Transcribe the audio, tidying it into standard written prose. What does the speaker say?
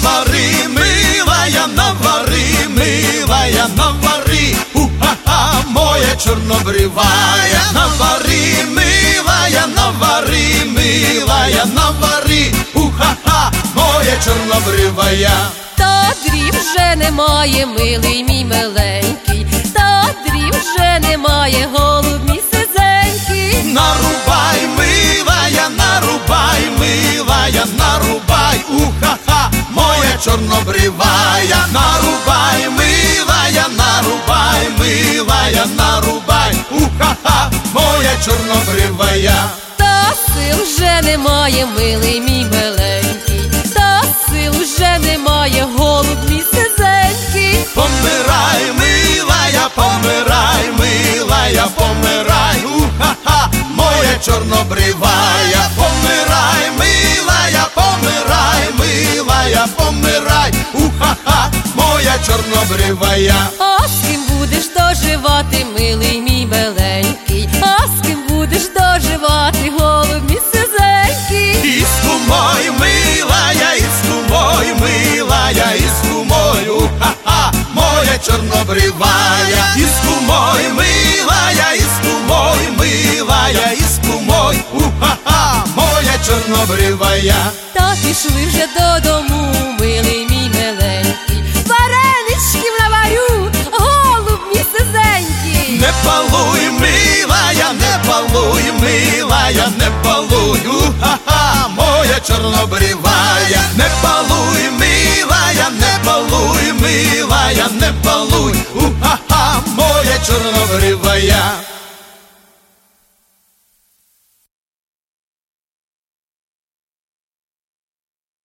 навари, милая, навари, милая, навари, уха-ха, моя чорнобривая. Навари, милая, навари, милая, навари, уха-ха, моя чорнобривая. Тадрі вже немає, милий мій миленький, тадрі вже немає, голуб мій сизенький. Нарубай, милая, нарубай, милая, нарубай, уха-ха, моя чорнобривая. Нарубай, милая, нарубай, милая, нарубай, уха-ха, моя чорнобривая. Та сил вже немає, милий мій миленький, та сил вже немає, голуб мій сизенький. Помирай, милая, помирай, милая, помирай, уха-ха, моя чорнобривая. Помирай, милая, помирай, милая, помирай, уха-ха, моя чорнобривая. А з ким будеш доживати, милий мій миленький, а з ким будеш доживати, голуб мій сизенький. Із кумою, милая, із кумою, милая, із кумою, уха-ха, моя чорнобривая. Із кумою, милая, із кумою, милая, із кумою, уха-ха, моя чорнобривая. Та пішли вже додому, милий мій миленький, вареничків наварю, голуб мій сизенький. Не палуй, милая, не палуй, милая, не палуй, уха-ха, моя чорнобривая. Не палуй, милая, не палуй, милая, не палуй, уха-ха, моя чорнобривая.